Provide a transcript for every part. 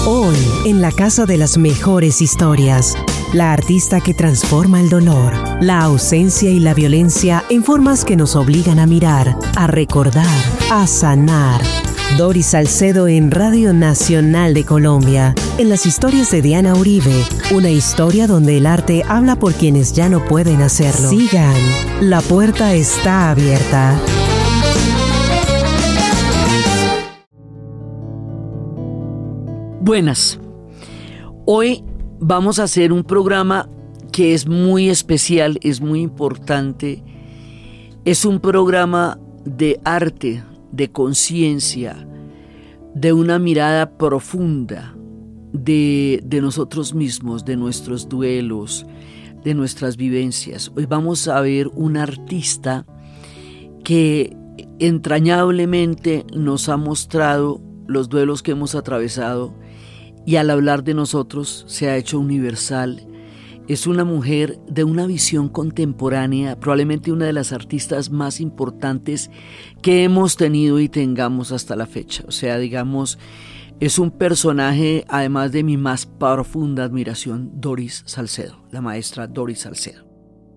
Hoy, en la casa de las mejores historias, la artista que transforma el dolor, la ausencia y la violencia en formas que nos obligan a mirar, a recordar, a sanar. Doris Salcedo en Radio Nacional de Colombia, en las historias de Diana Uribe, una historia donde el arte habla por quienes ya no pueden hacerlo. Sigan, la puerta está abierta. Buenas, hoy vamos a hacer un programa que es muy especial, es muy importante. Es un programa de arte, de conciencia, de una mirada profunda de nosotros mismos, de nuestros duelos, de nuestras vivencias. Hoy vamos a ver un artista que entrañablemente nos ha mostrado los duelos que hemos atravesado y al hablar de nosotros se ha hecho universal. Es una mujer de una visión contemporánea, probablemente una de las artistas más importantes que hemos tenido y tengamos hasta la fecha. O sea, digamos, es un personaje, además de mi más profunda admiración, Doris Salcedo, la maestra Doris Salcedo.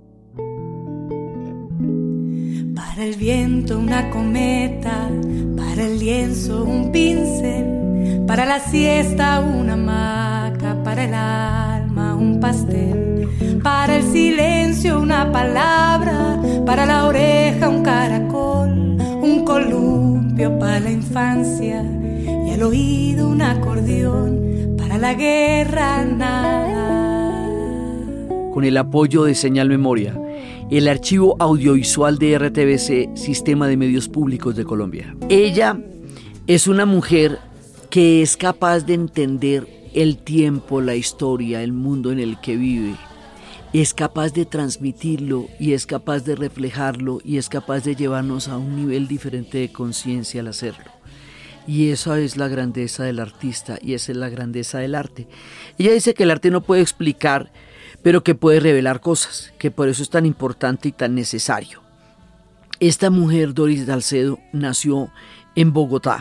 Para el viento una cometa, para el lienzo un pincel, para la siesta una hamaca, para el alma un pastel, para el silencio una palabra, para la oreja un caracol, un columpio para la infancia y al oído un acordeón, para la guerra nada. Con el apoyo de Señal Memoria, el archivo audiovisual de RTBC, Sistema de Medios Públicos de Colombia. Ella es una mujer que es capaz de entender el tiempo, la historia, el mundo en el que vive. Es capaz de transmitirlo y es capaz de reflejarlo y es capaz de llevarnos a un nivel diferente de conciencia al hacerlo. Y esa es la grandeza del artista y esa es la grandeza del arte. Ella dice que el arte no puede explicar, pero que puede revelar cosas, que por eso es tan importante y tan necesario. Esta mujer, Doris Salcedo, nació en Bogotá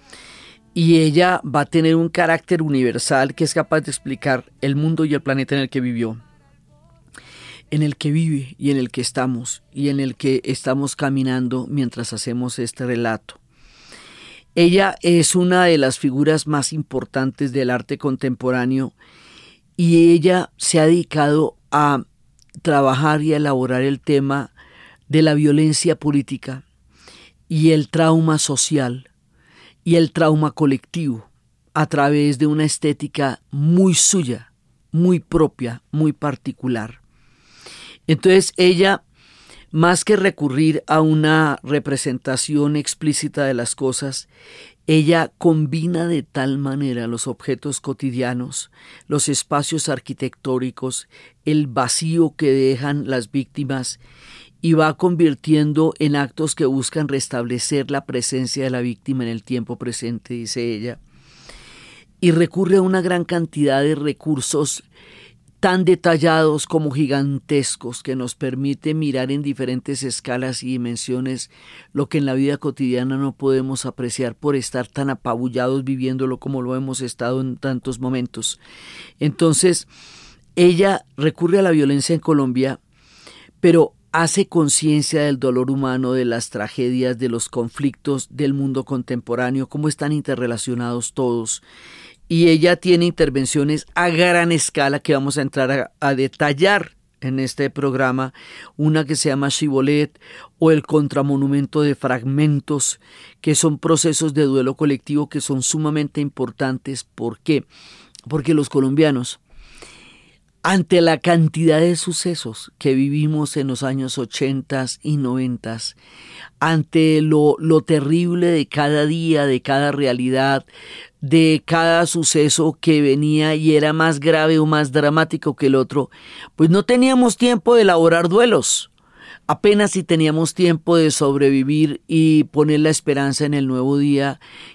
y ella va a tener un carácter universal que es capaz de explicar el mundo y el planeta en el que vivió, en el que vive y en el que estamos y en el que estamos caminando mientras hacemos este relato. Ella es una de las figuras más importantes del arte contemporáneo y ella se ha dedicado a trabajar y a elaborar el tema de la violencia política y el trauma social y el trauma colectivo a través de una estética muy suya, muy propia, muy particular. Entonces ella, más que recurrir a una representación explícita de las cosas, ella combina de tal manera los objetos cotidianos, los espacios arquitectónicos, el vacío que dejan las víctimas y va convirtiendo en actos que buscan restablecer la presencia de la víctima en el tiempo presente, dice ella, y recurre a una gran cantidad de recursos tan detallados como gigantescos que nos permite mirar en diferentes escalas y dimensiones lo que en la vida cotidiana no podemos apreciar por estar tan apabullados viviéndolo como lo hemos estado en tantos momentos. Entonces, ella recurre a la violencia en Colombia, pero hace conciencia del dolor humano, de las tragedias, de los conflictos del mundo contemporáneo, cómo están interrelacionados todos. Y ella tiene intervenciones a gran escala que vamos a entrar a detallar en este programa, una que se llama Shibboleth o el contramonumento de fragmentos, que son procesos de duelo colectivo que son sumamente importantes. ¿Por qué? Porque los colombianos, ante la cantidad de sucesos que vivimos en los años 80 y 90, ante lo terrible de cada día, de cada realidad, de cada suceso que venía y era más grave o más dramático que el otro, pues no teníamos tiempo de elaborar duelos. Apenas si teníamos tiempo de sobrevivir y poner la esperanza en el nuevo día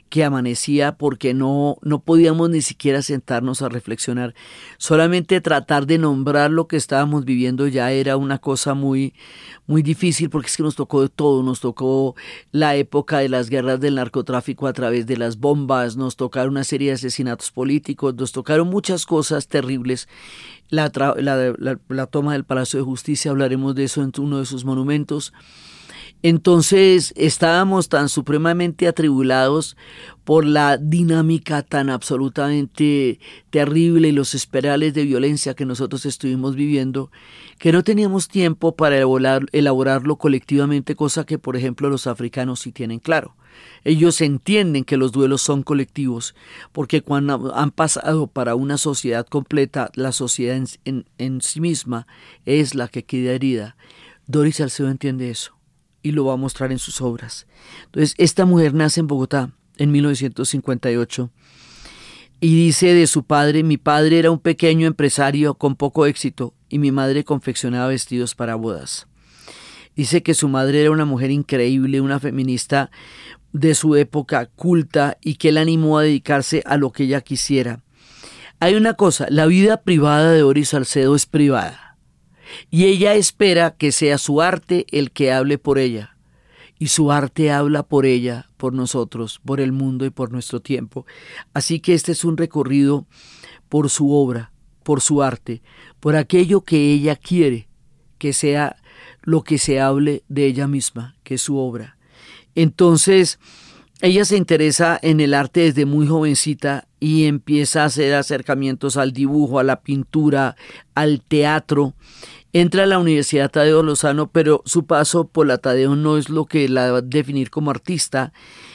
que amanecía porque no podíamos ni siquiera sentarnos a reflexionar. Solamente tratar de nombrar lo que estábamos viviendo ya era una cosa muy, muy difícil, porque es que nos tocó de todo. Nos tocó la época de las guerras del narcotráfico a través de las bombas, nos tocaron una serie de asesinatos políticos, nos tocaron muchas cosas terribles. La toma del Palacio de Justicia, hablaremos de eso en uno de sus monumentos. Entonces estábamos tan supremamente atribulados por la dinámica tan absolutamente terrible y los espirales de violencia que nosotros estuvimos viviendo, que no teníamos tiempo para elaborarlo colectivamente, cosa que por ejemplo los africanos sí tienen claro. Ellos entienden que los duelos son colectivos, porque cuando han pasado para una sociedad completa, la sociedad en sí misma es la que queda herida. Doris Salcedo entiende eso y lo va a mostrar en sus obras. Entonces, esta mujer nace en Bogotá en 1958 y dice de su padre: mi padre era un pequeño empresario con poco éxito y mi madre confeccionaba vestidos para bodas. Dice que su madre era una mujer increíble, una feminista de su época, culta, y que la animó a dedicarse a lo que ella quisiera. Hay una cosa: la vida privada de Doris Salcedo es privada. Y ella espera que sea su arte el que hable por ella. Y su arte habla por ella, por nosotros, por el mundo y por nuestro tiempo. Así que este es un recorrido por su obra, por su arte, por aquello que ella quiere que sea lo que se hable de ella misma, que es su obra. Entonces, ella se interesa en el arte desde muy jovencita y empieza a hacer acercamientos al dibujo, a la pintura, al teatro. Entra a la Universidad Tadeo Lozano, pero su paso por la Tadeo no es lo que la va a definir como artista.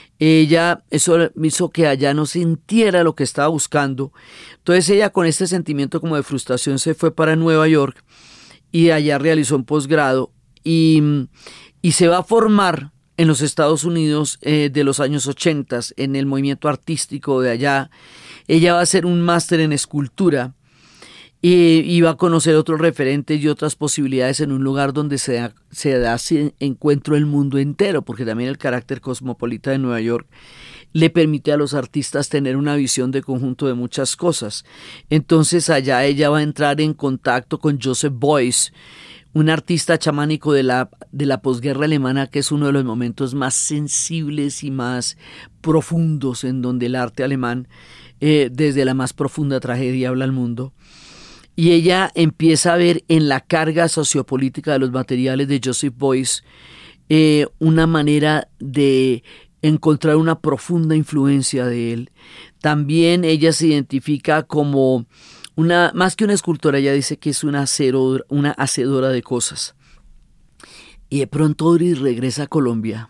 Eso hizo que allá no sintiera lo que estaba buscando. Entonces ella, con este sentimiento como de frustración, se fue para Nueva York y allá realizó un posgrado y se va a formar en los Estados Unidos de los años 80, en el movimiento artístico de allá. Ella va a hacer un máster en escultura y va a conocer otros referentes y otras posibilidades en un lugar donde se da encuentro el mundo entero, porque también el carácter cosmopolita de Nueva York le permite a los artistas tener una visión de conjunto de muchas cosas. Entonces allá ella va a entrar en contacto con Joseph Beuys, un artista chamánico de la posguerra alemana, que es uno de los momentos más sensibles y más profundos en donde el arte alemán, desde la más profunda tragedia, habla al mundo. Y ella empieza a ver en la carga sociopolítica de los materiales de Joseph Beuys una manera de encontrar una profunda influencia de él. También ella se identifica como más que una escultora, ella dice que es una hacedora de cosas. Y de pronto Doris regresa a Colombia,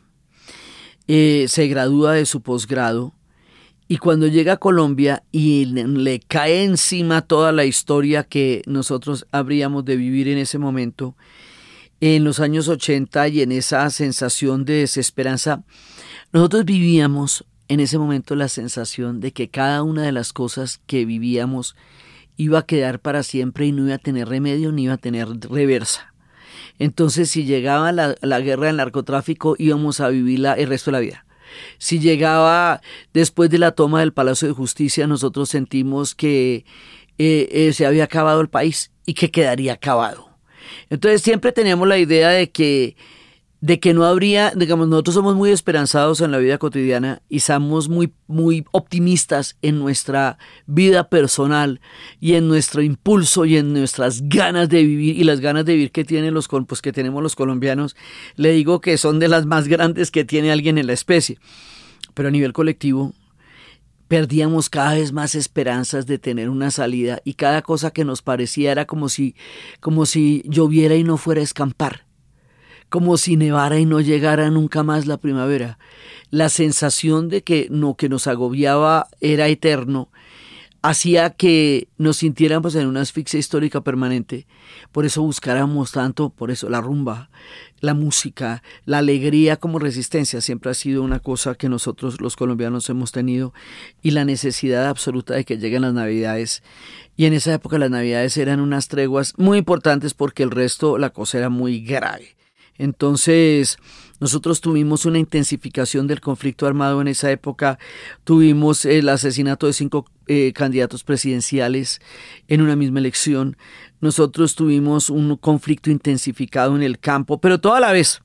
se gradúa de su posgrado, y cuando llega a Colombia y le cae encima toda la historia que nosotros habríamos de vivir en ese momento, en los años 80, y en esa sensación de desesperanza, nosotros vivíamos en ese momento la sensación de que cada una de las cosas que vivíamos iba a quedar para siempre y no iba a tener remedio ni iba a tener reversa. Entonces, si llegaba la guerra del narcotráfico, íbamos a vivirla el resto de la vida. Si llegaba después de la toma del Palacio de Justicia, nosotros sentimos que se había acabado el país y que quedaría acabado. Entonces siempre teníamos la idea de que no habría, digamos, nosotros somos muy esperanzados en la vida cotidiana y somos muy, muy optimistas en nuestra vida personal y en nuestro impulso y en nuestras ganas de vivir, y las ganas de vivir que que tenemos los colombianos, le digo que son de las más grandes que tiene alguien en la especie. Pero a nivel colectivo perdíamos cada vez más esperanzas de tener una salida, y cada cosa que nos parecía era como si lloviera y no fuera a escampar, como si nevara y no llegara nunca más la primavera. La sensación de que lo que nos agobiaba era eterno hacía que nos sintiéramos en una asfixia histórica permanente. Por eso buscáramos tanto, por eso la rumba, la música, la alegría como resistencia siempre ha sido una cosa que nosotros los colombianos hemos tenido, y la necesidad absoluta de que lleguen las Navidades. Y en esa época las Navidades eran unas treguas muy importantes, porque el resto, la cosa era muy grave. Entonces Nosotros tuvimos una intensificación del conflicto armado en esa época, tuvimos el asesinato de 5 candidatos presidenciales en una misma elección, nosotros tuvimos un conflicto intensificado en el campo, pero toda la vez.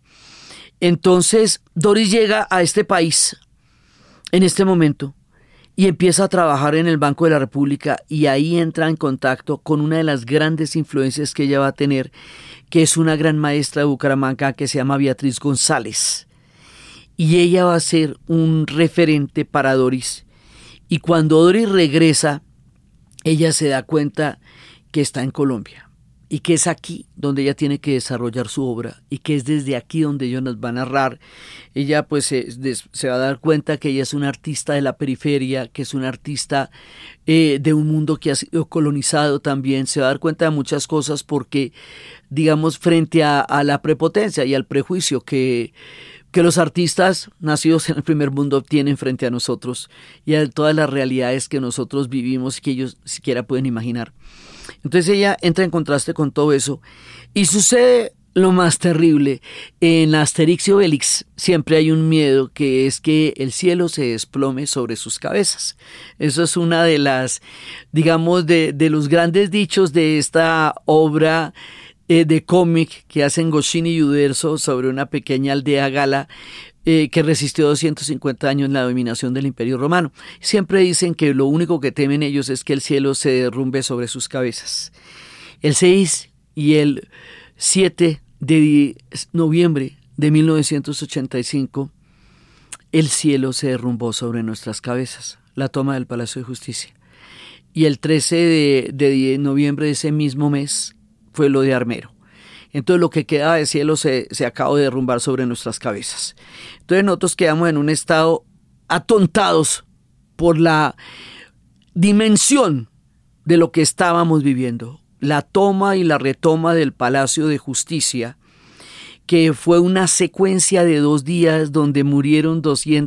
Entonces Doris llega a este país en este momento y empieza a trabajar en el Banco de la República, y ahí entra en contacto con una de las grandes influencias que ella va a tener, que es una gran maestra de Bucaramanga que se llama Beatriz González. Y ella va a ser un referente para Doris. Y cuando Doris regresa, ella se da cuenta que está en Colombia y que es aquí donde ella tiene que desarrollar su obra, y que es desde aquí donde ellos nos van a narrar. Ella pues se va a dar cuenta que ella es una artista de la periferia, que es una artista de un mundo que ha sido colonizado también. Se va a dar cuenta de muchas cosas porque, digamos, frente a la prepotencia y al prejuicio que los artistas nacidos en el primer mundo tienen frente a nosotros, y a todas las realidades que nosotros vivimos y que ellos siquiera pueden imaginar. Entonces ella entra en contraste con todo eso, y sucede lo más terrible. En Asterix y Obelix siempre hay un miedo, que es que el cielo se desplome sobre sus cabezas. Eso es una de las, digamos, de los grandes dichos de esta obra de cómic que hacen Goscinny y Uderzo sobre una pequeña aldea gala que resistió 250 años en la dominación del Imperio Romano. Siempre dicen que lo único que temen ellos es que el cielo se derrumbe sobre sus cabezas. El 6 y el 7 de noviembre de 1985, el cielo se derrumbó sobre nuestras cabezas, la toma del Palacio de Justicia. Y el 13 de noviembre de ese mismo mes fue lo de Armero. Entonces lo que quedaba de cielo se acabó de derrumbar sobre nuestras cabezas. Entonces nosotros quedamos en un estado atontados por la dimensión de lo que estábamos viviendo. La toma y la retoma del Palacio de Justicia, que fue una secuencia de 2 días donde murieron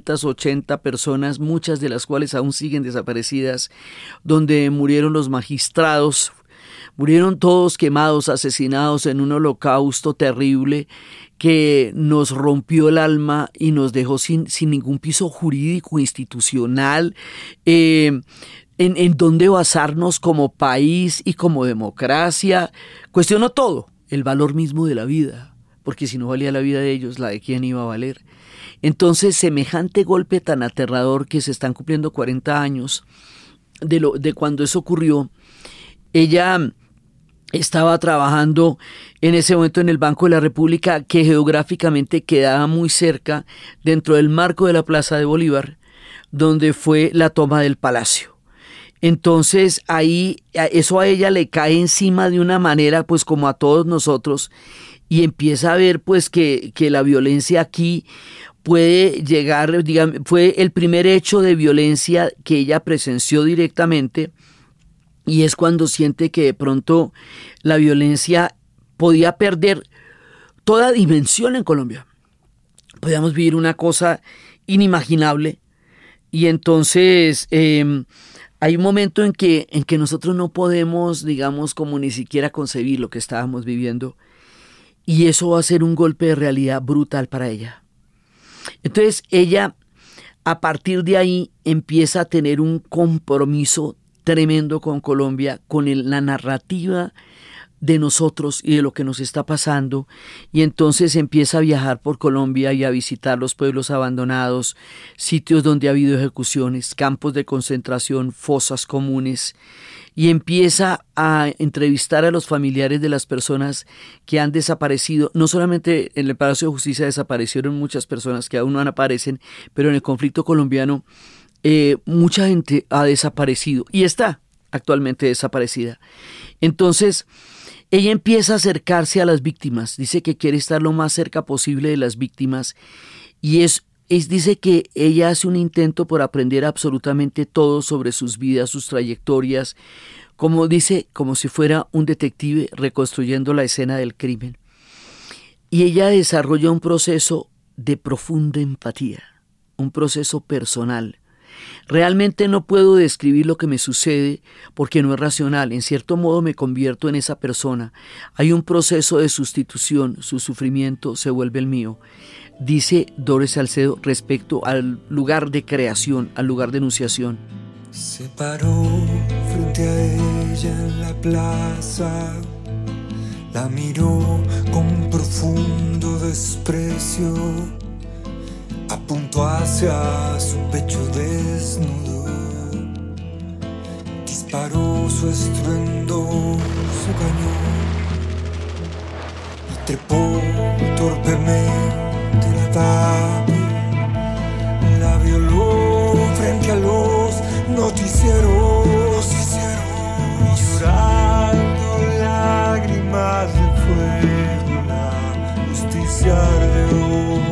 280 personas, muchas de las cuales aún siguen desaparecidas, donde murieron los magistrados. Murieron todos quemados, asesinados en un holocausto terrible que nos rompió el alma y nos dejó sin ningún piso jurídico, institucional, en donde basarnos como país y como democracia. Cuestionó todo, el valor mismo de la vida, porque si no valía la vida de ellos, ¿la de quién iba a valer? Entonces, semejante golpe tan aterrador, que se están cumpliendo 40 años de cuando eso ocurrió. Ella estaba trabajando en ese momento en el Banco de la República, que geográficamente quedaba muy cerca, dentro del marco de la Plaza de Bolívar, donde fue la toma del Palacio. Entonces ahí eso a ella le cae encima de una manera, pues como a todos nosotros, y empieza a ver pues que la violencia aquí puede llegar, digamos, fue el primer hecho de violencia que ella presenció directamente. Y es cuando siente que de pronto la violencia podía perder toda dimensión en Colombia. Podíamos vivir una cosa inimaginable. Y entonces hay un momento en que nosotros no podemos, digamos, como ni siquiera concebir lo que estábamos viviendo. Y eso va a ser un golpe de realidad brutal para ella. Entonces ella, a partir de ahí, empieza a tener un compromiso tremendo con Colombia, con la narrativa de nosotros y de lo que nos está pasando, y entonces empieza a viajar por Colombia y a visitar los pueblos abandonados, sitios donde ha habido ejecuciones, campos de concentración, fosas comunes, y empieza a entrevistar a los familiares de las personas que han desaparecido. No solamente en el Palacio de Justicia desaparecieron muchas personas que aún no aparecen, pero en el conflicto colombiano mucha gente ha desaparecido y está actualmente desaparecida. Entonces ella empieza a acercarse a las víctimas, dice que quiere estar lo más cerca posible de las víctimas, y dice que ella hace un intento por aprender absolutamente todo sobre sus vidas, sus trayectorias, como dice, como si fuera un detective reconstruyendo la escena del crimen. Y ella desarrolla un proceso de profunda empatía, un proceso personal. Realmente no puedo describir lo que me sucede porque no es racional. En cierto modo me convierto en esa persona. Hay un proceso de sustitución, su sufrimiento se vuelve el mío. dice Doris Salcedo respecto al lugar de creación, al lugar de enunciación. Se paró frente a ella en la plaza, la miró con profundo desprecio, apuntó hacia su pecho desnudo, disparó su estruendoso cañón y trepó torpemente la tapia, la violó frente a los noticieros, llorando lágrimas de fuego, la justicia ardió.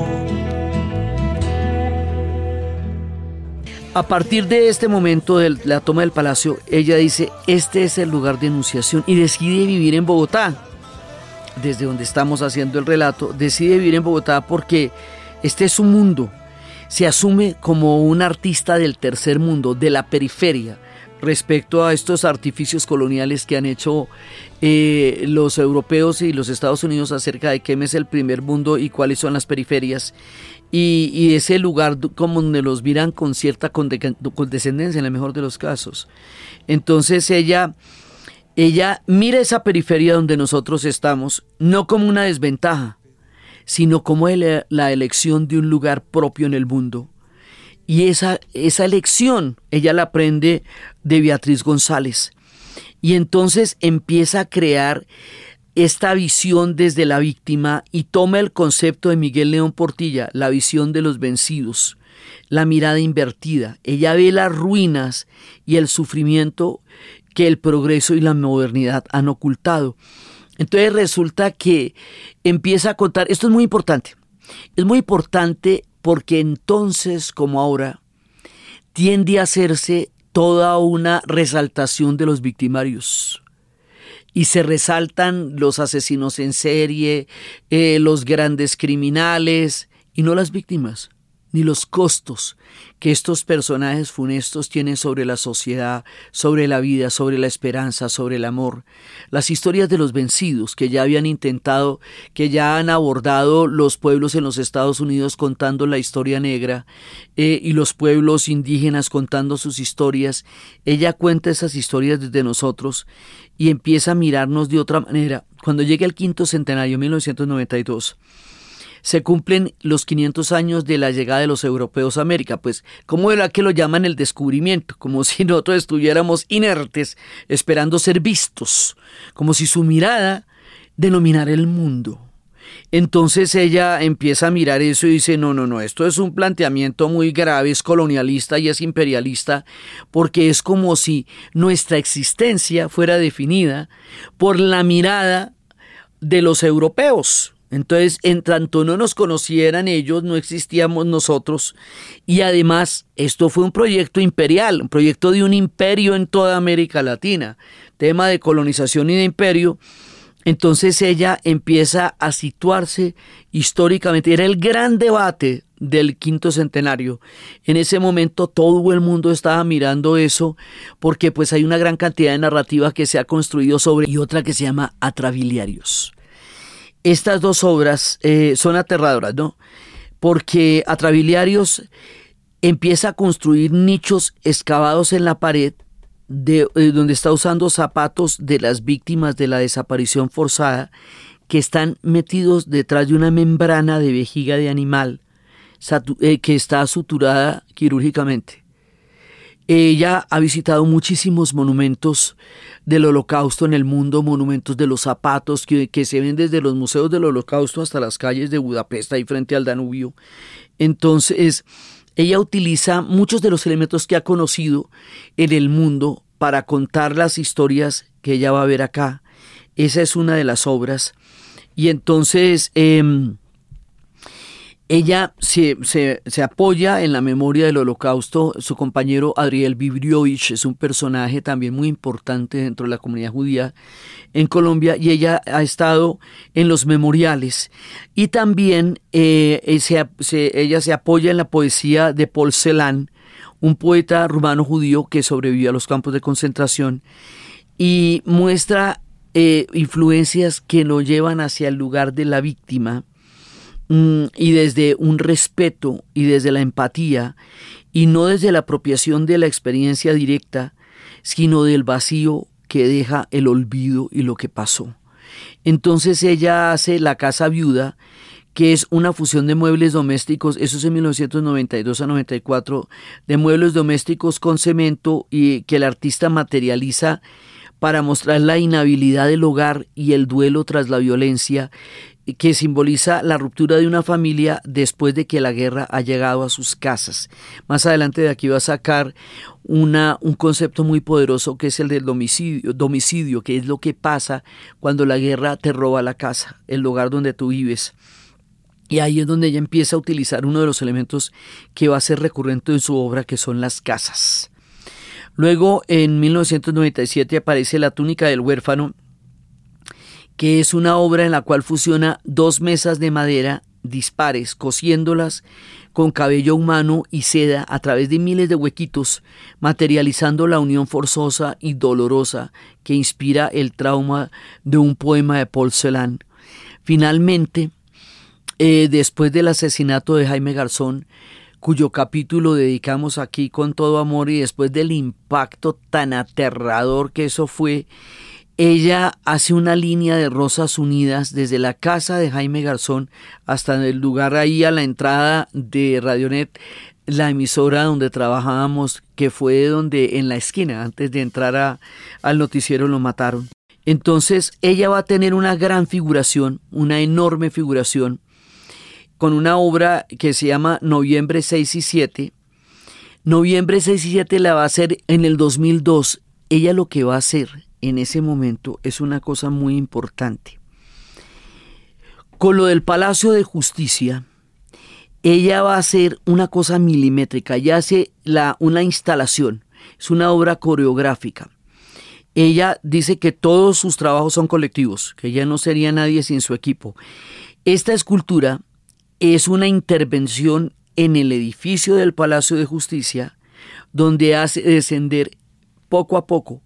A partir de este momento de la toma del palacio, ella dice, este es el lugar de enunciación, y decide vivir en Bogotá. Desde donde estamos haciendo el relato, decide vivir en Bogotá porque este es su mundo. Se asume como un artista del tercer mundo, de la periferia, respecto a estos artificios coloniales que han hecho los europeos y los Estados Unidos acerca de qué es el primer mundo y cuáles son las periferias. Y ese lugar como donde los miran con cierta condescendencia en el mejor de los casos. Entonces ella mira esa periferia donde nosotros estamos, no como una desventaja, sino como la elección de un lugar propio en el mundo. Y esa elección ella la aprende de Beatriz González. Y entonces empieza a crear esta visión desde la víctima y toma el concepto de Miguel León Portilla, la visión de los vencidos, la mirada invertida. Ella ve las ruinas y el sufrimiento que el progreso y la modernidad han ocultado. Entonces resulta que empieza a contar, esto es muy importante porque entonces como ahora tiende a hacerse toda una resaltación de los victimarios. Y se resaltan los asesinos en serie, los grandes criminales, y no las víctimas, ni los costos que estos personajes funestos tienen sobre la sociedad, sobre la vida, sobre la esperanza, sobre el amor. Las historias de los vencidos que ya habían intentado, que ya han abordado los pueblos en los Estados Unidos contando la historia negra y los pueblos indígenas contando sus historias. Ella cuenta esas historias desde nosotros y empieza a mirarnos de otra manera. Cuando llega el quinto centenario, 1992, se cumplen los 500 años de la llegada de los europeos a América. Pues, ¿cómo era que lo llaman el descubrimiento? Como si nosotros estuviéramos inertes, esperando ser vistos, como si su mirada denominara el mundo. Entonces ella empieza a mirar eso y dice, no, esto es un planteamiento muy grave, es colonialista y es imperialista, porque es como si nuestra existencia fuera definida por la mirada de los europeos. Entonces, en tanto no nos conocieran ellos, no existíamos nosotros. Y además, esto fue un proyecto imperial, un proyecto de un imperio en toda América Latina. Tema de colonización y de imperio. Entonces ella empieza a situarse históricamente. Era el gran debate del quinto centenario. En ese momento todo el mundo estaba mirando eso porque pues hay una gran cantidad de narrativa que se ha construido sobre y otra que se llama Atrabiliarios. Estas dos obras son aterradoras, ¿no? Porque Atrabiliarios empieza a construir nichos excavados en la pared donde está usando zapatos de las víctimas de la desaparición forzada que están metidos detrás de una membrana de vejiga de animal que está suturada quirúrgicamente. Ella ha visitado muchísimos monumentos del Holocausto en el mundo, monumentos de los zapatos que se ven desde los museos del Holocausto hasta las calles de Budapest, ahí frente al Danubio. Entonces, ella utiliza muchos de los elementos que ha conocido en el mundo para contar las historias que ella va a ver acá. Esa es una de las obras. Y entonces ella se apoya en la memoria del Holocausto. Su compañero Adriel Bibriovich es un personaje también muy importante dentro de la comunidad judía en Colombia y ella ha estado en los memoriales. Y también ella se apoya en la poesía de Paul Celan, un poeta rumano judío que sobrevivió a los campos de concentración y muestra influencias que lo llevan hacia el lugar de la víctima y desde un respeto y desde la empatía, y no desde la apropiación de la experiencia directa, sino del vacío que deja el olvido y lo que pasó. Entonces ella hace La Casa Viuda, que es una fusión de muebles domésticos, eso es en 1992 a 94, de muebles domésticos con cemento, y que el artista materializa para mostrar la inhabilidad del hogar y el duelo tras la violencia, que simboliza la ruptura de una familia después de que la guerra ha llegado a sus casas. Más adelante de aquí va a sacar un concepto muy poderoso, que es el del domicilio, que es lo que pasa cuando la guerra te roba la casa, el lugar donde tú vives. Y ahí es donde ella empieza a utilizar uno de los elementos que va a ser recurrente en su obra, que son las casas. Luego, en 1997 aparece La túnica del huérfano, que es una obra en la cual fusiona 2 mesas de madera dispares, cosiéndolas con cabello humano y seda a través de miles de huequitos, materializando la unión forzosa y dolorosa que inspira el trauma de un poema de Paul Celan. Finalmente, después del asesinato de Jaime Garzón, cuyo capítulo dedicamos aquí con todo amor, y después del impacto tan aterrador que eso fue, ella hace una línea de rosas unidas desde la casa de Jaime Garzón hasta el lugar ahí a la entrada de Radionet, la emisora donde trabajábamos, que fue donde en la esquina, antes de entrar al noticiero, lo mataron. Entonces ella va a tener una gran figuración, una enorme figuración, con una obra que se llama Noviembre 6 y 7. Noviembre 6 y 7 la va a hacer en el 2002. Ella lo que va a hacer en ese momento es una cosa muy importante. Con lo del Palacio de Justicia, ella va a hacer una cosa milimétrica. Ella hace una instalación, es una obra coreográfica. Ella dice que todos sus trabajos son colectivos, que ella no sería nadie sin su equipo. Esta escultura es una intervención en el edificio del Palacio de Justicia, donde hace descender poco a poco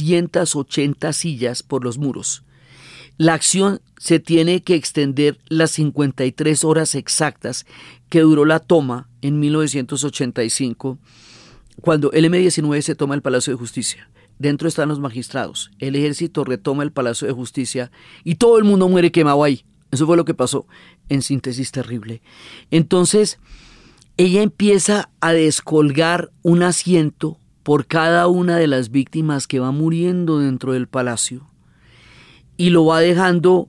280 sillas por los muros. La acción se tiene que extender las 53 horas exactas que duró la toma en 1985, cuando el M-19 se toma el Palacio de Justicia. Dentro están los magistrados, el ejército retoma el Palacio de Justicia y todo el mundo muere quemado ahí. Eso fue lo que pasó, en síntesis terrible. Entonces, ella empieza a descolgar un asiento por cada una de las víctimas que va muriendo dentro del palacio, y lo va dejando,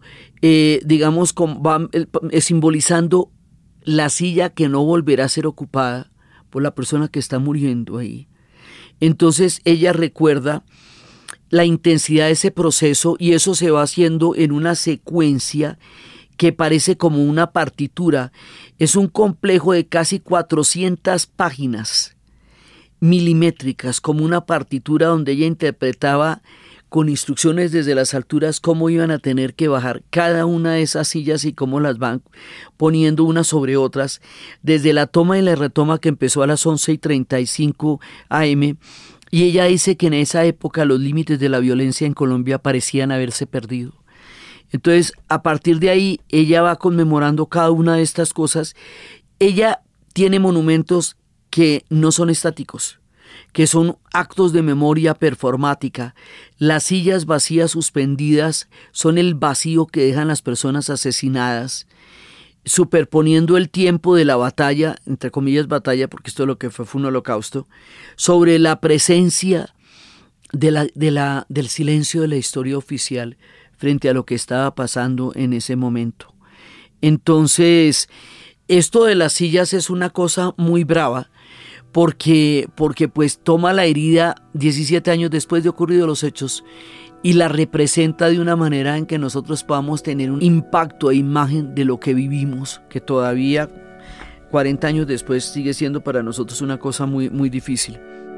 simbolizando la silla que no volverá a ser ocupada por la persona que está muriendo ahí. Entonces ella recuerda la intensidad de ese proceso, y eso se va haciendo en una secuencia que parece como una partitura. Es un complejo de casi 400 páginas milimétricas, como una partitura donde ella interpretaba con instrucciones desde las alturas cómo iban a tener que bajar cada una de esas sillas y cómo las van poniendo unas sobre otras, desde la toma y la retoma que empezó a las 11:35 am, y ella dice que en esa época los límites de la violencia en Colombia parecían haberse perdido. Entonces, a partir de ahí, ella va conmemorando cada una de estas cosas. Ella tiene monumentos que no son estáticos, que son actos de memoria performática. Las sillas vacías suspendidas son el vacío que dejan las personas asesinadas, superponiendo el tiempo de la batalla, entre comillas batalla, porque esto lo que fue un holocausto, sobre la presencia del silencio de la historia oficial frente a lo que estaba pasando en ese momento. Entonces, esto de las sillas es una cosa muy brava, porque pues toma la herida 17 años después de ocurridos los hechos y la representa de una manera en que nosotros podamos tener un impacto e imagen de lo que vivimos, que todavía 40 años después sigue siendo para nosotros una cosa muy, muy difícil.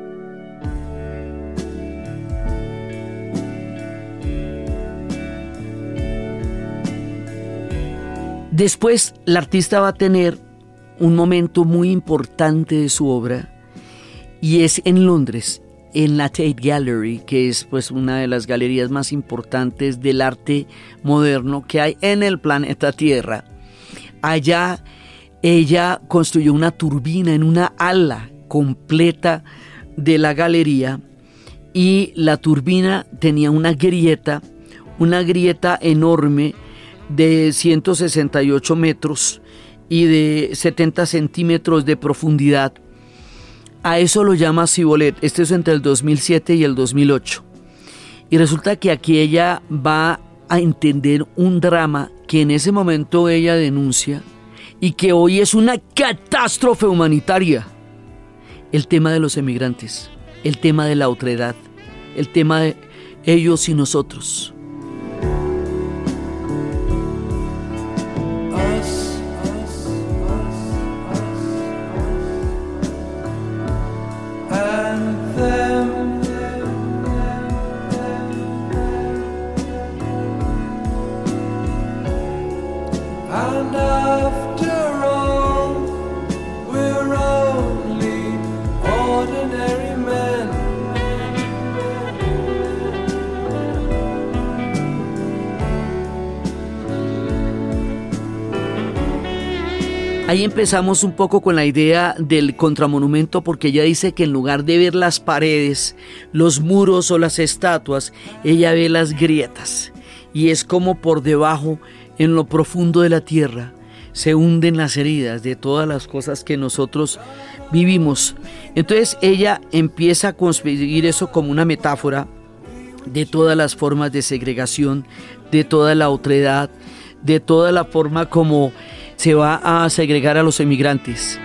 Después, la artista va a tener un momento muy importante de su obra, y es en Londres, en la Tate Gallery, que es pues una de las galerías más importantes del arte moderno que hay en el planeta Tierra. Allá ella construyó una turbina en una ala completa de la galería, y la turbina tenía una grieta enorme de 168 metros y de 70 centímetros de profundidad. A eso lo llama Cibolet. Esto es entre el 2007 y el 2008. Y resulta que aquí ella va a entender un drama que en ese momento ella denuncia y que hoy es una catástrofe humanitaria. El tema de los emigrantes, el tema de la otredad, el tema de ellos y nosotros. Ahí empezamos un poco con la idea del contramonumento, porque ella dice que en lugar de ver las paredes, los muros o las estatuas, ella ve las grietas. Y es como por debajo, en lo profundo de la tierra, se hunden las heridas de todas las cosas que nosotros vivimos. Entonces ella empieza a construir eso como una metáfora de todas las formas de segregación, de toda la otredad, de toda la forma como se va a segregar a los emigrantes.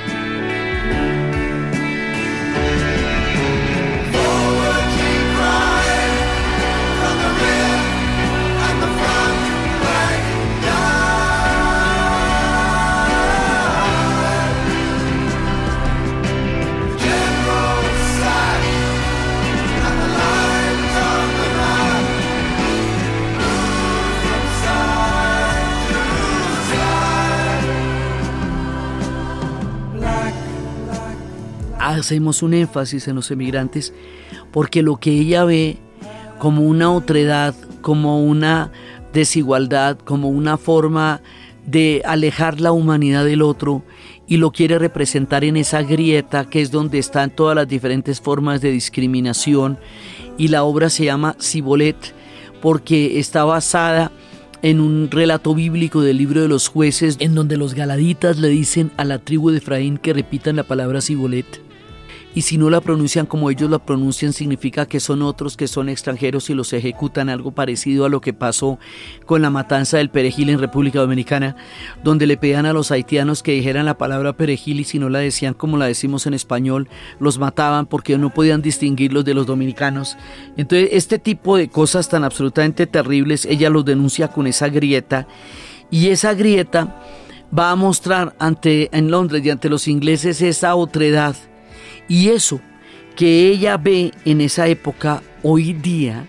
Hacemos un énfasis en los emigrantes porque lo que ella ve como una otredad, como una desigualdad, como una forma de alejar la humanidad del otro, y lo quiere representar en esa grieta que es donde están todas las diferentes formas de discriminación. Y la obra se llama Cibolet porque está basada en un relato bíblico del libro de los jueces, en donde los galaditas le dicen a la tribu de Efraín que repitan la palabra Cibolet. Y si no la pronuncian como ellos la pronuncian, significa que son otros, que son extranjeros, y los ejecutan. Algo parecido a lo que pasó con la matanza del perejil en República Dominicana, donde le pedían a los haitianos que dijeran la palabra perejil, y si no la decían como la decimos en español, los mataban porque no podían distinguirlos de los dominicanos. Entonces este tipo de cosas tan absolutamente terribles, ella los denuncia con esa grieta, y esa grieta va a mostrar en Londres y ante los ingleses esa otredad. Y eso que ella ve en esa época, hoy día,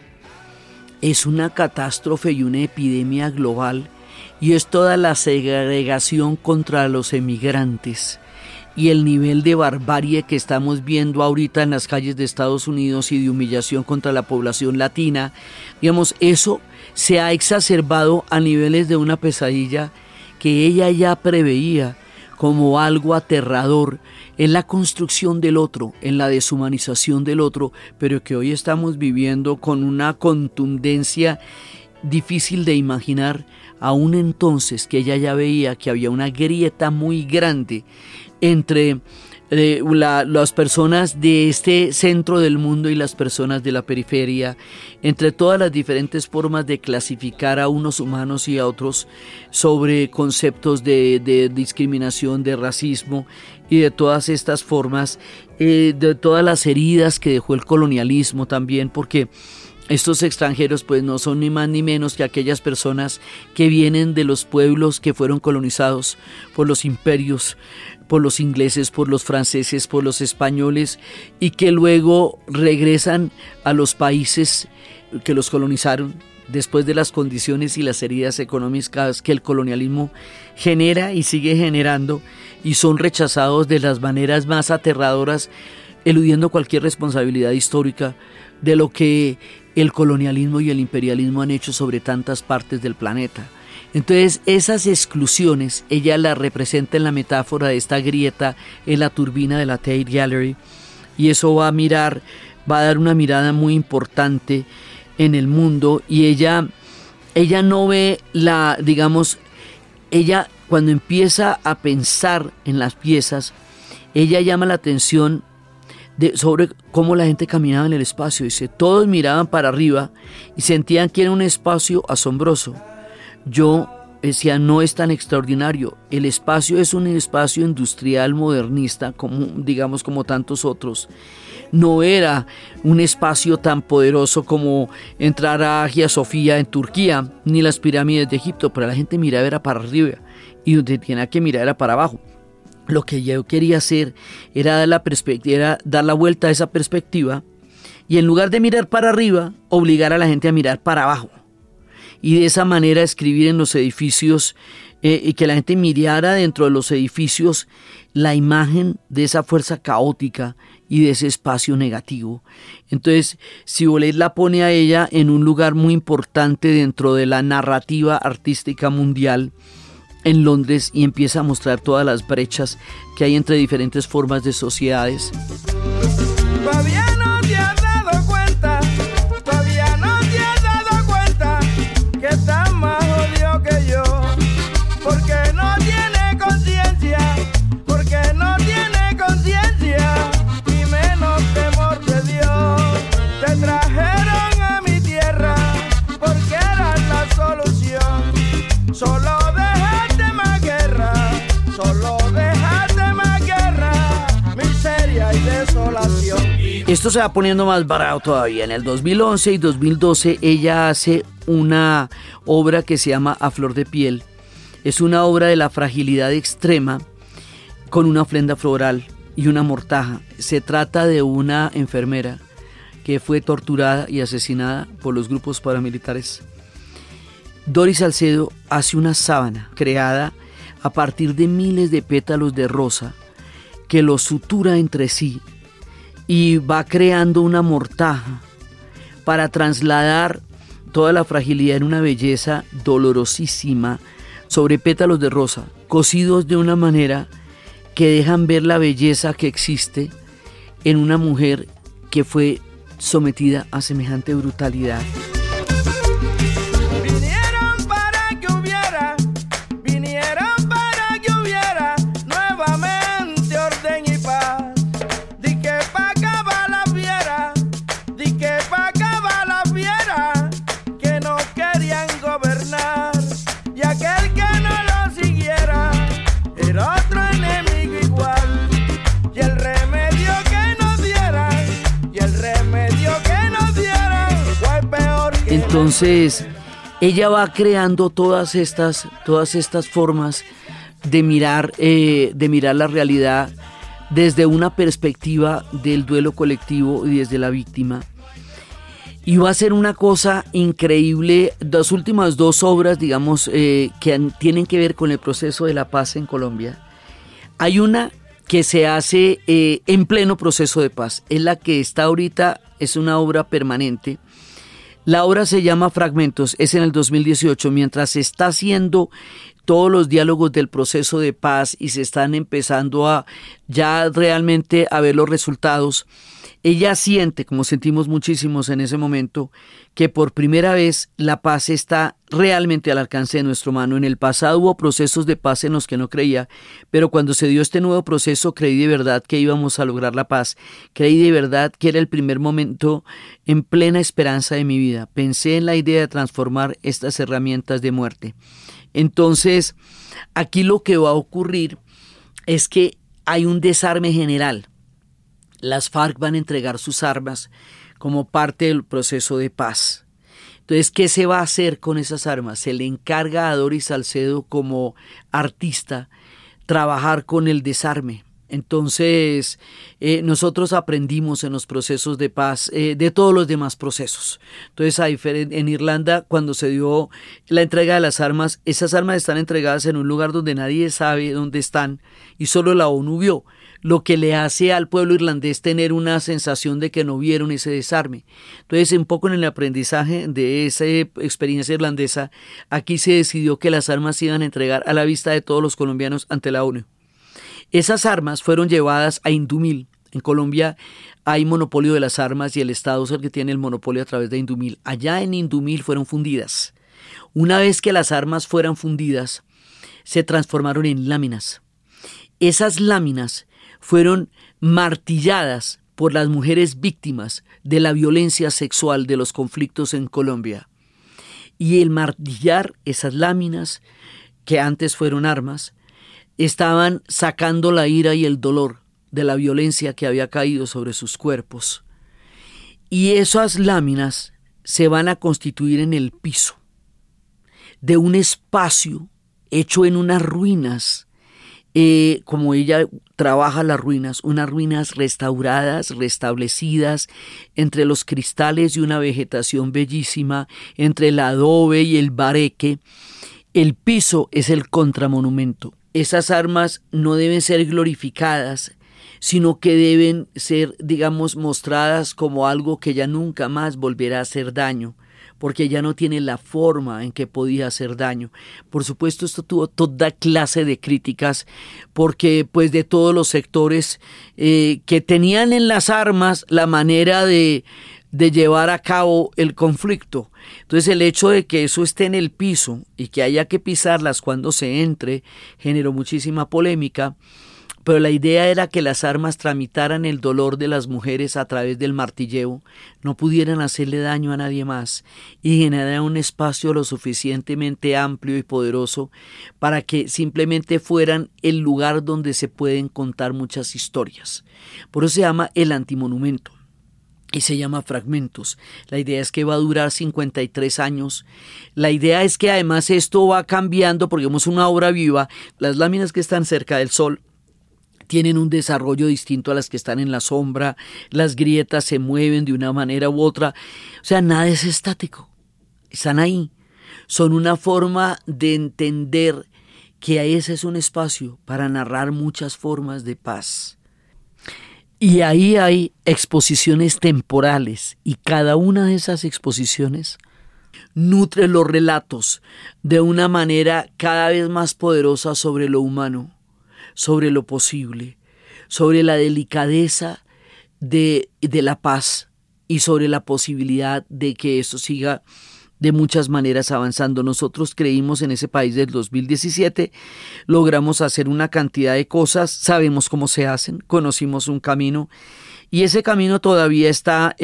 es una catástrofe y una epidemia global, y es toda la segregación contra los emigrantes y el nivel de barbarie que estamos viendo ahorita en las calles de Estados Unidos y de humillación contra la población latina. Digamos, eso se ha exacerbado a niveles de una pesadilla que ella ya preveía como algo aterrador en la construcción del otro, en la deshumanización del otro, pero que hoy estamos viviendo con una contundencia difícil de imaginar, aún entonces que ella ya veía que había una grieta muy grande entre las personas de este centro del mundo y las personas de la periferia, entre todas las diferentes formas de clasificar a unos humanos y a otros sobre conceptos de discriminación, de racismo y de todas estas formas, de todas las heridas que dejó el colonialismo también, porque estos extranjeros pues no son ni más ni menos que aquellas personas que vienen de los pueblos que fueron colonizados por los imperios, por los ingleses, por los franceses, por los españoles, y que luego regresan a los países que los colonizaron después de las condiciones y las heridas económicas que el colonialismo genera y sigue generando, y son rechazados de las maneras más aterradoras, eludiendo cualquier responsabilidad histórica de lo que el colonialismo y el imperialismo han hecho sobre tantas partes del planeta. Entonces esas exclusiones ella las representa en la metáfora de esta grieta en la turbina de la Tate Gallery, y eso va a dar una mirada muy importante en el mundo. Y ella no ve ella cuando empieza a pensar en las piezas, ella llama la atención sobre cómo la gente caminaba en el espacio. Dice, todos miraban para arriba y sentían que era un espacio asombroso. Yo decía, no es tan extraordinario. El espacio es un espacio industrial modernista, como tantos otros. No era un espacio tan poderoso como entrar a Hagia Sofía en Turquía, ni las pirámides de Egipto, pero la gente miraba era para arriba y donde tenía que mirar era para abajo. Lo que yo quería hacer era dar la vuelta a esa perspectiva, y en lugar de mirar para arriba, obligar a la gente a mirar para abajo. Y de esa manera escribir en los edificios y que la gente mirara dentro de los edificios la imagen de esa fuerza caótica y de ese espacio negativo. Entonces, Siboney la pone a ella en un lugar muy importante dentro de la narrativa artística mundial en Londres, y empieza a mostrar todas las brechas que hay entre diferentes formas de sociedades. Todavía no te has dado cuenta, todavía no te has dado cuenta que estás más jodido que yo, porque no tiene conciencia, porque no tiene conciencia y menos temor de Dios. Te trajeron a mi tierra porque eras la solución. Solo dejaste más guerra, solo dejaste más guerra, miseria y desolación. Esto se va poniendo más barato todavía. En el 2011 y 2012 ella hace una obra que se llama A Flor de Piel. Es una obra de la fragilidad extrema con una ofrenda floral y una mortaja. Se trata de una enfermera que fue torturada y asesinada por los grupos paramilitares. Doris Salcedo hace una sábana creada a partir de miles de pétalos de rosa que los sutura entre sí y va creando una mortaja para trasladar toda la fragilidad en una belleza dolorosísima sobre pétalos de rosa, cosidos de una manera que dejan ver la belleza que existe en una mujer que fue sometida a semejante brutalidad. Entonces, ella va creando todas estas formas de mirar la realidad desde una perspectiva del duelo colectivo y desde la víctima. Y va a ser una cosa increíble. Las últimas dos obras, que tienen que ver con el proceso de la paz en Colombia. Hay una que se hace en pleno proceso de paz. Es la que está ahorita, es una obra permanente. La obra se llama Fragmentos, es en el 2018, mientras se está haciendo todos los diálogos del proceso de paz y se están empezando a ya realmente a ver los resultados. Ella siente, como sentimos muchísimos en ese momento, que por primera vez la paz está realmente al alcance de nuestra mano. En el pasado hubo procesos de paz en los que no creía, pero cuando se dio este nuevo proceso creí de verdad que íbamos a lograr la paz. Creí de verdad que era el primer momento en plena esperanza de mi vida. Pensé en la idea de transformar estas herramientas de muerte. Entonces, aquí lo que va a ocurrir es que hay un desarme general. Las FARC van a entregar sus armas como parte del proceso de paz. Entonces, ¿qué se va a hacer con esas armas? Se le encarga a Doris Salcedo como artista trabajar con el desarme. Entonces, nosotros aprendimos en los procesos de paz de todos los demás procesos. Entonces, en Irlanda, cuando se dio la entrega de las armas, esas armas están entregadas en un lugar donde nadie sabe dónde están y solo la ONU vio. lo que le hace al pueblo irlandés tener una sensación de que no vieron ese desarme. Entonces, un poco en el aprendizaje de esa experiencia irlandesa, aquí se decidió que las armas se iban a entregar a la vista de todos los colombianos ante la ONU. Esas armas fueron llevadas a Indumil. En Colombia hay monopolio de las armas y el Estado es el que tiene el monopolio a través de Indumil. Allá en Indumil fueron fundidas. Una vez que las armas fueran fundidas, se transformaron en láminas. Esas láminas fueron martilladas por las mujeres víctimas de la violencia sexual de los conflictos en Colombia. Y el martillar esas láminas, que antes fueron armas, estaban sacando la ira y el dolor de la violencia que había caído sobre sus cuerpos. Y esas láminas se van a constituir en el piso de un espacio hecho en unas ruinas, como ella trabaja las ruinas, unas ruinas restauradas, restablecidas, entre los cristales y una vegetación bellísima, entre el adobe y el bareque. El piso es el contramonumento. Esas armas no deben ser glorificadas, sino que deben ser, digamos, mostradas como algo que ya nunca más volverá a hacer daño, porque ya no tiene la forma en que podía hacer daño. Por supuesto, esto tuvo toda clase de críticas, porque pues de todos los sectores que tenían en las armas la manera de llevar a cabo el conflicto. Entonces el hecho de que eso esté en el piso y que haya que pisarlas cuando se entre generó muchísima polémica, pero la idea era que las armas tramitaran el dolor de las mujeres a través del martilleo, no pudieran hacerle daño a nadie más y generar un espacio lo suficientemente amplio y poderoso para que simplemente fueran el lugar donde se pueden contar muchas historias. Por eso se llama el antimonumento. Y se llama Fragmentos. La idea es que va a durar 53 años. La idea es que además esto va cambiando porque es una obra viva. Las láminas que están cerca del sol tienen un desarrollo distinto a las que están en la sombra. Las grietas se mueven de una manera u otra. O sea, nada es estático. Están ahí. Son una forma de entender que ese es un espacio para narrar muchas formas de paz. Y ahí hay exposiciones temporales y cada una de esas exposiciones nutre los relatos de una manera cada vez más poderosa sobre lo humano, sobre lo posible, sobre la delicadeza de la paz y sobre la posibilidad de que eso siga de muchas maneras avanzando. Nosotros creímos en ese país del 2017, logramos hacer una cantidad de cosas, sabemos cómo se hacen, conocimos un camino y ese camino todavía está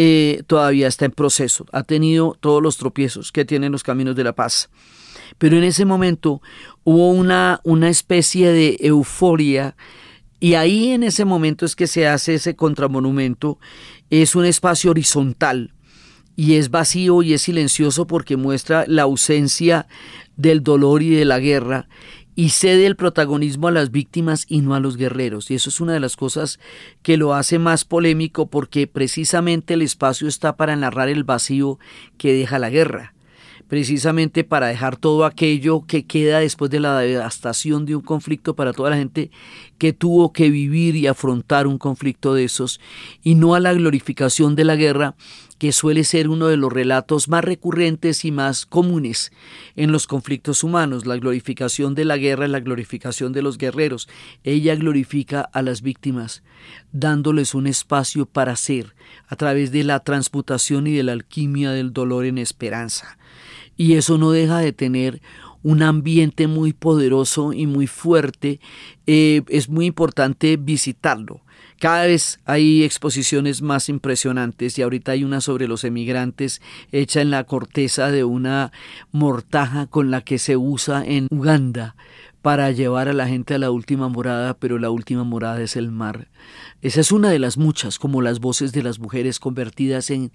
en proceso, ha tenido todos los tropiezos que tienen los caminos de la paz. Pero en ese momento hubo una especie de euforia y ahí en ese momento es que se hace ese contramonumento, es un espacio horizontal. Y es vacío y es silencioso porque muestra la ausencia del dolor y de la guerra y cede el protagonismo a las víctimas y no a los guerreros. Y eso es una de las cosas que lo hace más polémico porque precisamente el espacio está para narrar el vacío que deja la guerra. Precisamente para dejar todo aquello que queda después de la devastación de un conflicto para toda la gente que tuvo que vivir y afrontar un conflicto de esos y no a la glorificación de la guerra, que suele ser uno de los relatos más recurrentes y más comunes en los conflictos humanos. La glorificación de la guerra es la glorificación de los guerreros. Ella glorifica a las víctimas, dándoles un espacio para ser, a través de la transmutación y de la alquimia del dolor en esperanza. Y eso no deja de tener un ambiente muy poderoso y muy fuerte. Es muy importante visitarlo. Cada vez hay exposiciones más impresionantes y ahorita hay una sobre los emigrantes hecha en la corteza de una mortaja con la que se usa en Uganda para llevar a la gente a la última morada, pero la última morada es el mar. Esa es una de las muchas, como las voces de las mujeres convertidas en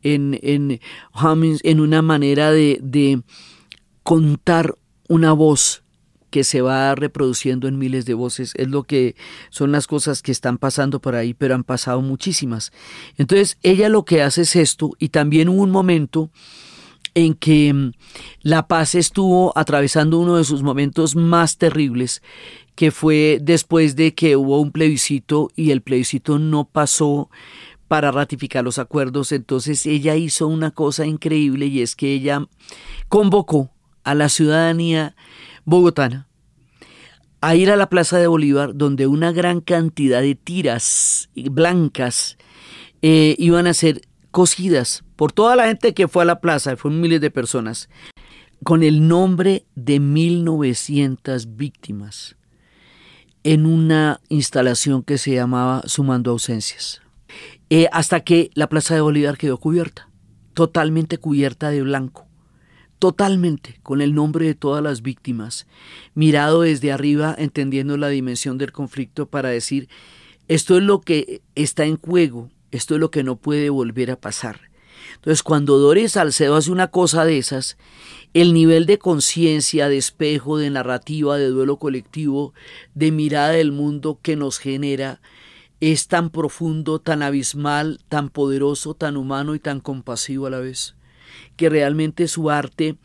una manera de contar una voz que se va reproduciendo en miles de voces. Es lo que son las cosas que están pasando por ahí, pero han pasado muchísimas. Entonces ella lo que hace es esto, y también hubo un momento en que La Paz estuvo atravesando uno de sus momentos más terribles, que fue después de que hubo un plebiscito y el plebiscito no pasó para ratificar los acuerdos. Entonces ella hizo una cosa increíble, y es que ella convocó a la ciudadanía bogotana a ir a la Plaza de Bolívar, donde una gran cantidad de tiras blancas iban a ser cosidas por toda la gente que fue a la plaza, fueron miles de personas, con el nombre de 1900 víctimas en una instalación que se llamaba Sumando Ausencias. Hasta que la Plaza de Bolívar quedó cubierta, totalmente cubierta de blanco, totalmente, con el nombre de todas las víctimas, mirado desde arriba, entendiendo la dimensión del conflicto para decir, esto es lo que está en juego, esto es lo que no puede volver a pasar. Entonces, cuando Doris Salcedo hace una cosa de esas, el nivel de conciencia, de espejo, de narrativa, de duelo colectivo, de mirada del mundo que nos genera, es tan profundo, tan abismal, tan poderoso, tan humano y tan compasivo a la vez, que realmente su arte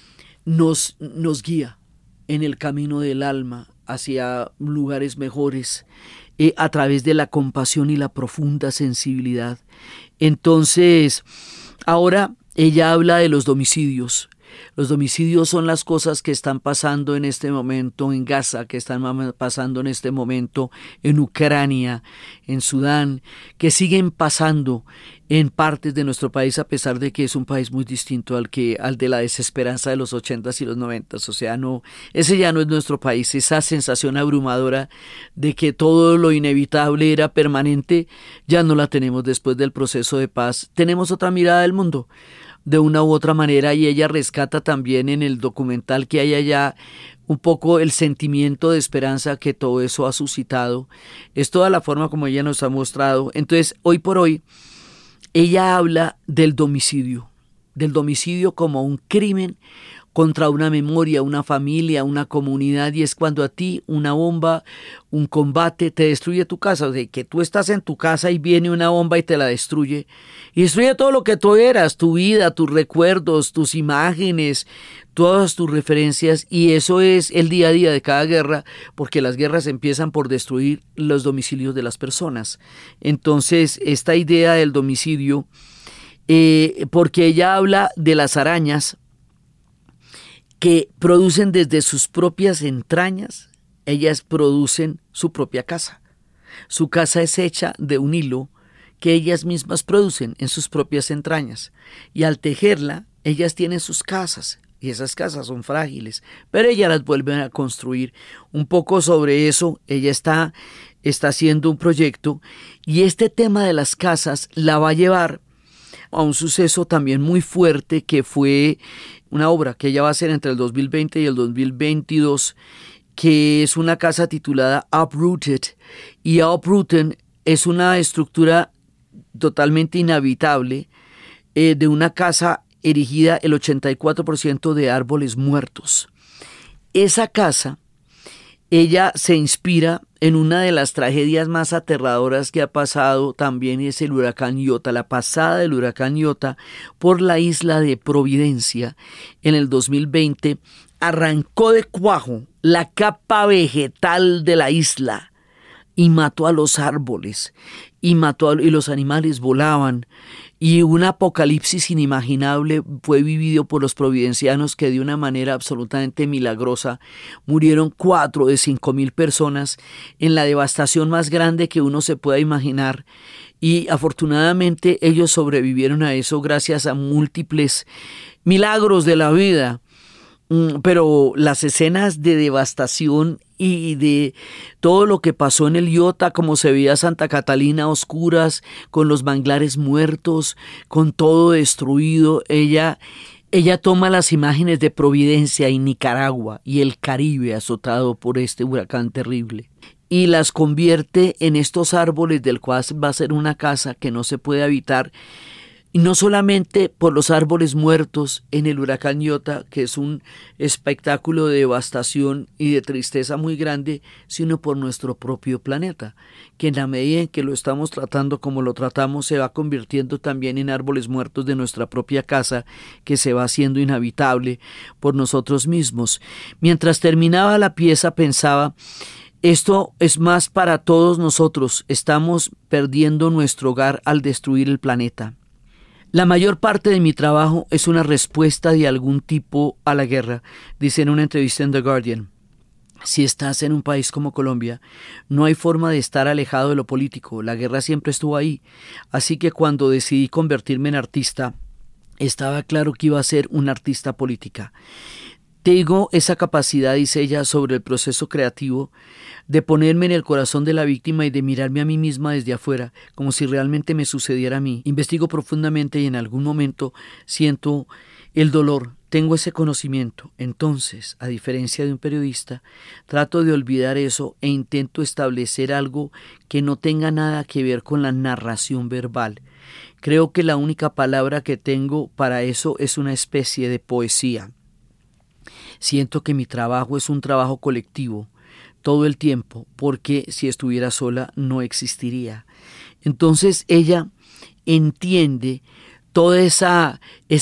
nos guía en el camino del alma hacia lugares mejores, a través de la compasión y la profunda sensibilidad. Entonces, ahora ella habla de los domicilios. Los domicilios son las cosas que están pasando en este momento en Gaza, que están pasando en este momento en Ucrania, en Sudán, que siguen pasando en partes de nuestro país, a pesar de que es un país muy distinto al de la desesperanza de los 80s y los 90s. O sea, no, ese ya no es nuestro país. Esa sensación abrumadora de que todo lo inevitable era permanente, ya no la tenemos después del proceso de paz. Tenemos otra mirada del mundo, de una u otra manera, y ella rescata también en el documental que hay allá un poco el sentimiento de esperanza que todo eso ha suscitado. Es toda la forma como ella nos ha mostrado. Entonces, hoy por hoy, ella habla del domicilio como un crimen contra una memoria, una familia, una comunidad, y es cuando a ti una bomba, un combate te destruye tu casa, o sea, que tú estás en tu casa y viene una bomba y te la destruye, y destruye todo lo que tú eras, tu vida, tus recuerdos, tus imágenes, todas tus referencias, y eso es el día a día de cada guerra, porque las guerras empiezan por destruir los domicilios de las personas. Entonces, esta idea del domicilio, porque ella habla de las arañas que producen desde sus propias entrañas, ellas producen su propia casa. Su casa es hecha de un hilo que ellas mismas producen en sus propias entrañas, y al tejerla, ellas tienen sus casas, y esas casas son frágiles, pero ellas las vuelven a construir. Un poco sobre eso, ella está haciendo un proyecto, y este tema de las casas la va a llevar a un suceso también muy fuerte, que fue una obra que ella va a hacer entre el 2020 y el 2022, que es una casa titulada Uprooted, y Uprooted es una estructura totalmente inhabitable, de una casa erigida el 84% de árboles muertos. Esa casa, ella se inspira en una de las tragedias más aterradoras que ha pasado también, es el huracán Iota, la pasada del huracán Iota por la isla de Providencia en el 2020, arrancó de cuajo la capa vegetal de la isla y mató a los árboles, y los animales volaban, y un apocalipsis inimaginable fue vivido por los providencianos, que de una manera absolutamente milagrosa murieron 4 de 5,000 personas en la devastación más grande que uno se pueda imaginar, y afortunadamente ellos sobrevivieron a eso gracias a múltiples milagros de la vida. Pero las escenas de devastación y de todo lo que pasó en el Iota, como se veía Santa Catalina a oscuras, con los manglares muertos, con todo destruido, ella toma las imágenes de Providencia y Nicaragua y el Caribe azotado por este huracán terrible, y las convierte en estos árboles del cual va a ser una casa que no se puede habitar. Y no solamente por los árboles muertos en el huracán Iota, que es un espectáculo de devastación y de tristeza muy grande, sino por nuestro propio planeta, que en la medida en que lo estamos tratando como lo tratamos, se va convirtiendo también en árboles muertos de nuestra propia casa, que se va haciendo inhabitable por nosotros mismos. Mientras terminaba la pieza pensaba Esto es más para todos nosotros. Estamos perdiendo nuestro hogar al destruir el planeta. La mayor parte de mi trabajo es una respuesta de algún tipo a la guerra, dice en una entrevista en The Guardian. Si estás en un país como Colombia, no hay forma de estar alejado de lo político. La guerra siempre estuvo ahí. Así que cuando decidí convertirme en artista, estaba claro que iba a ser una artista política. Tengo esa capacidad, dice ella, sobre el proceso creativo, de ponerme en el corazón de la víctima y de mirarme a mí misma desde afuera, como si realmente me sucediera a mí. Investigo profundamente y en algún momento siento el dolor. Tengo ese conocimiento. Entonces, a diferencia de un periodista, trato de olvidar eso e intento establecer algo que no tenga nada que ver con la narración verbal. Creo que la única palabra que tengo para eso es una especie de poesía. Siento que mi trabajo es un trabajo colectivo todo el tiempo, porque si estuviera sola no existiría. Entonces ella entiende todo esa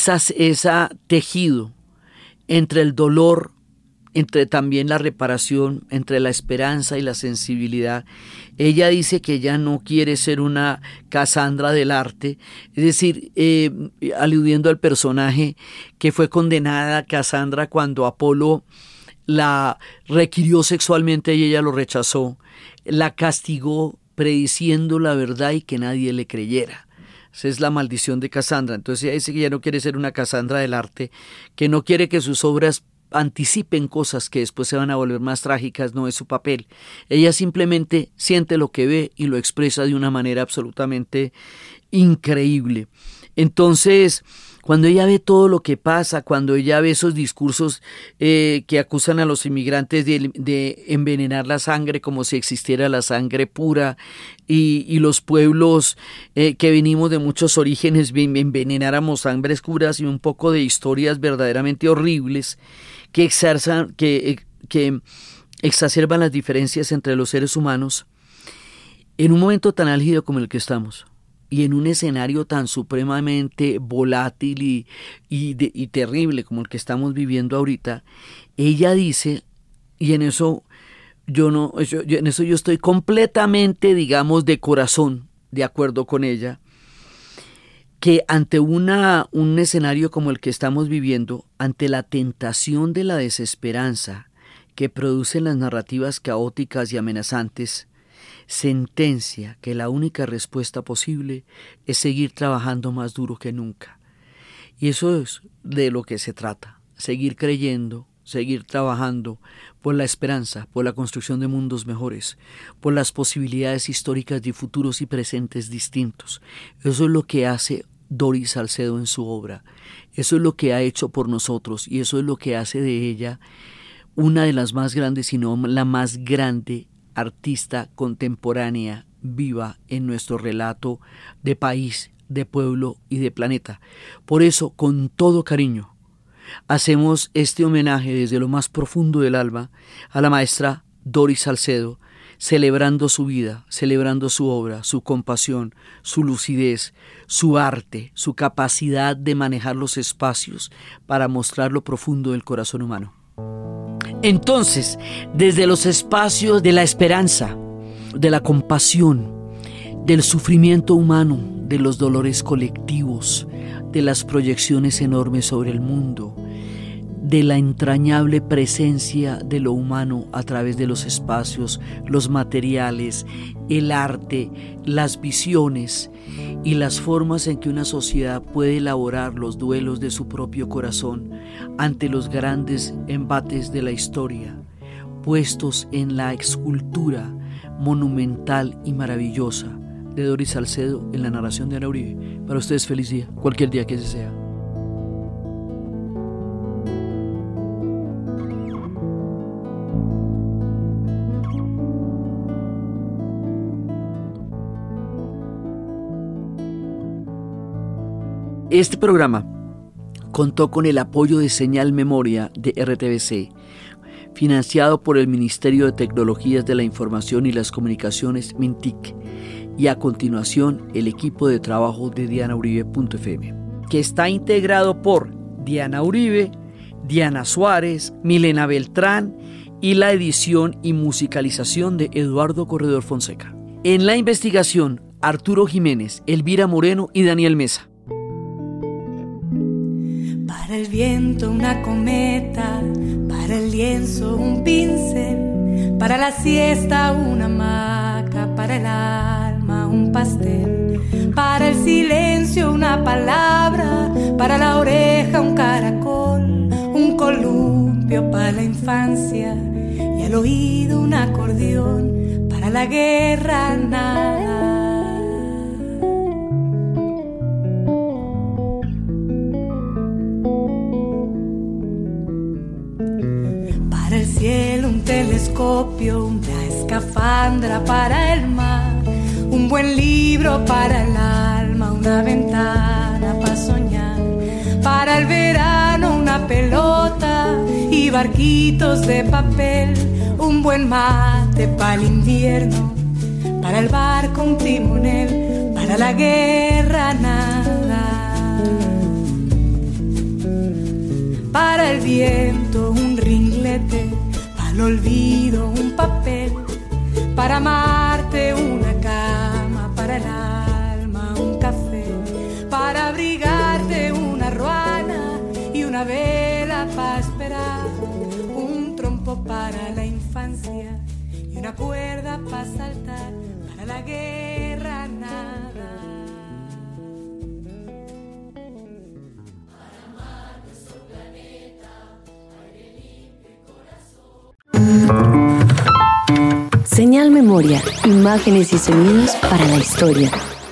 tejido entre el dolor, entre también la reparación, entre la esperanza y la sensibilidad. Ella dice que ella no quiere ser una Casandra del arte, es decir, aludiendo al personaje que fue condenada, Casandra, cuando Apolo la requirió sexualmente y ella lo rechazó, la castigó prediciendo la verdad y que nadie le creyera. Esa es la maldición de Casandra. Entonces ella dice que ella no quiere ser una Casandra del arte, que no quiere que sus obras anticipen cosas que después se van a volver más trágicas, no es su papel. Ella simplemente siente lo que ve y lo expresa de una manera absolutamente increíble. Entonces, cuando ella ve todo lo que pasa, cuando ella ve esos discursos que acusan a los inmigrantes de envenenar la sangre como si existiera la sangre pura y los pueblos que venimos de muchos orígenes envenenáramos sangres puras y un poco de historias verdaderamente horribles que exacerban las diferencias entre los seres humanos, en un momento tan álgido como el que estamos y en un escenario tan supremamente volátil y terrible como el que estamos viviendo ahorita, ella dice, y en eso yo estoy completamente, digamos, de corazón de acuerdo con ella, que ante un escenario como el que estamos viviendo, ante la tentación de la desesperanza que producen las narrativas caóticas y amenazantes, sentencia que la única respuesta posible es seguir trabajando más duro que nunca. Y eso es de lo que se trata, seguir creyendo, seguir trabajando por la esperanza, por la construcción de mundos mejores, por las posibilidades históricas de futuros y presentes distintos. Eso es lo que hace Doris Salcedo en su obra. Eso es lo que ha hecho por nosotros y eso es lo que hace de ella una de las más grandes, si no la más grande artista contemporánea viva en nuestro relato de país, de pueblo y de planeta. Por eso, con todo cariño, hacemos este homenaje desde lo más profundo del alma a la maestra Doris Salcedo, celebrando su vida, celebrando su obra, su compasión, su lucidez, su arte, su capacidad de manejar los espacios para mostrar lo profundo del corazón humano. Entonces, desde los espacios de la esperanza, de la compasión, del sufrimiento humano, de los dolores colectivos, de las proyecciones enormes sobre el mundo, de la entrañable presencia de lo humano a través de los espacios, los materiales, el arte, las visiones y las formas en que una sociedad puede elaborar los duelos de su propio corazón ante los grandes embates de la historia, puestos en la escultura monumental y maravillosa de Doris Salcedo en la narración de Ana Uribe. Para ustedes feliz día, cualquier día que ese sea. Este programa contó con el apoyo de Señal Memoria de RTBC, financiado por el Ministerio de Tecnologías de la Información y las Comunicaciones, MINTIC, y a continuación el equipo de trabajo de DianaUribe.fm, que está integrado por Diana Uribe, Diana Suárez, Milena Beltrán y la edición y musicalización de Eduardo Corredor Fonseca. En la investigación, Arturo Jiménez, Elvira Moreno y Daniel Mesa. Para el viento una cometa, para el lienzo un pincel, para la siesta una hamaca, para el alma un pastel, para el silencio una palabra, para la oreja un caracol, un columpio para la infancia y al oído un acordeón, para la guerra nada. Para el cielo un telescopio, una escafandra para el mar, un buen libro para el alma, una ventana para soñar, para el verano una pelota y barquitos de papel, un buen mate para el invierno, para el barco un timonel, para la guerra nada, para el viento un ringlete, para el olvido un papel, para amarte una cama, para el alma un café, para abrigarte una ruana y una vela para esperar, un trompo para la infancia y una cuerda para saltar, para la guerra nada. Señal Memoria, imágenes y sonidos para la historia.